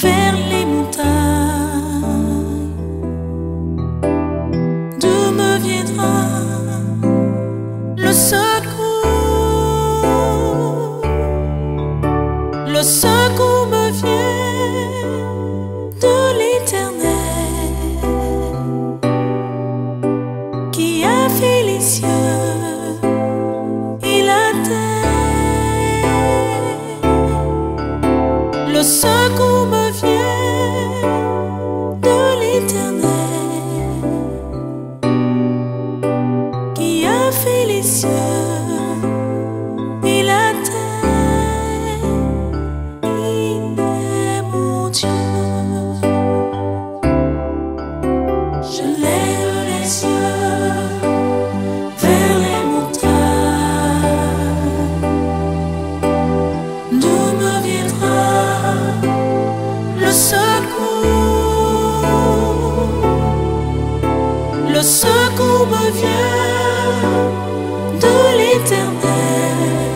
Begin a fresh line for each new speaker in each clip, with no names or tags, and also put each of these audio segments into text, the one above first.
vers les montagnes. D'où me viendra le secours? Le secours me vient de l'Éternel, qui a fait les cieux et la terre. Le secours me vient de l'Éternel, qui a fait les cieux et la terre. Il est mon Dieu. Je lève les yeux vers les montagnes. D'où me viendra le secours? Le secours me vient de l'Éternel,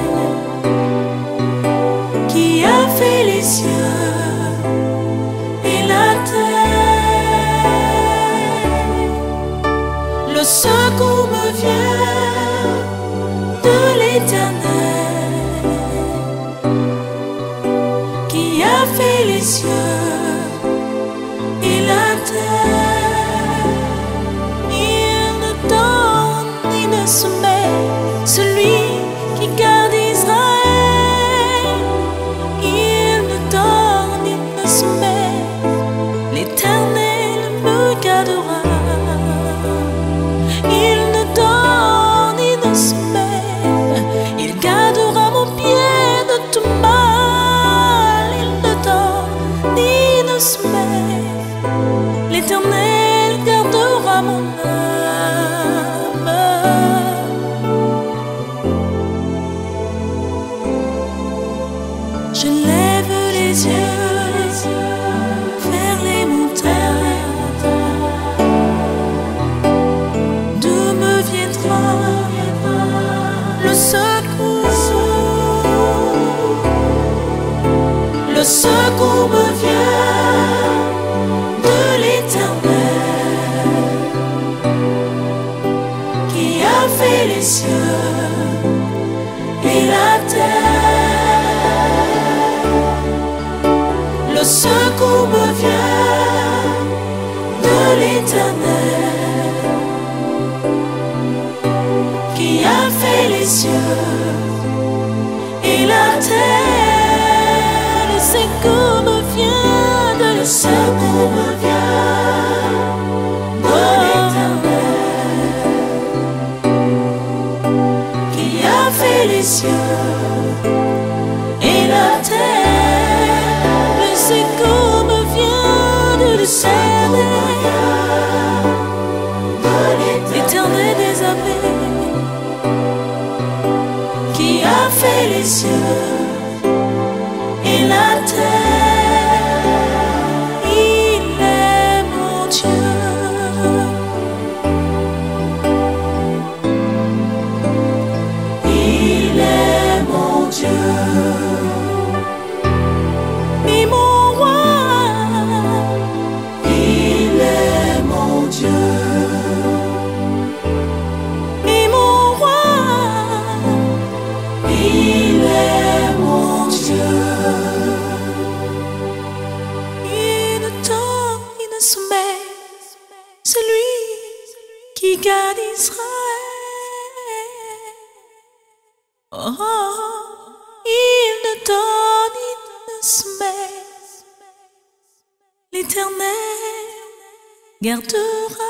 qui a fait les cieux et la terre. Le secours me vient de l'Éternel, qui a fait les cieux et la terre. Il ne donne ni ne sommeille celui qui garde Israël. Il ne donne ni ne sommeille, l'Éternel me gardera. Il ne donne ni ne sommeille, il gardera mon pied de tout mal. Il ne donne ni ne sommeille, l'Éternel gardera mon âme. Je lève les yeux vers les montagnes. D'où me viendra le secours? Le secours me vient de l'Éternel, qui a fait les cieux et la terre. Le secours me vient de l'Éternel, qui a fait les cieux et la terre. Le secours me vient de l'Éternel, le secours me vient de l'Éternel, qui a fait les cieux et la terre. Le secours me vient de l'Éternel, l'Éternel des armées, qui a fait les cieux et la terre. Il est mon Dieu. Il est mon Dieu et mon roi. Il est mon Dieu et mon roi. Il est mon Dieu. Il ne dort, il ne sommeille, celui qui garde Israël. Oh, il ne dort, il ne sommeille, l'Éternel gardera.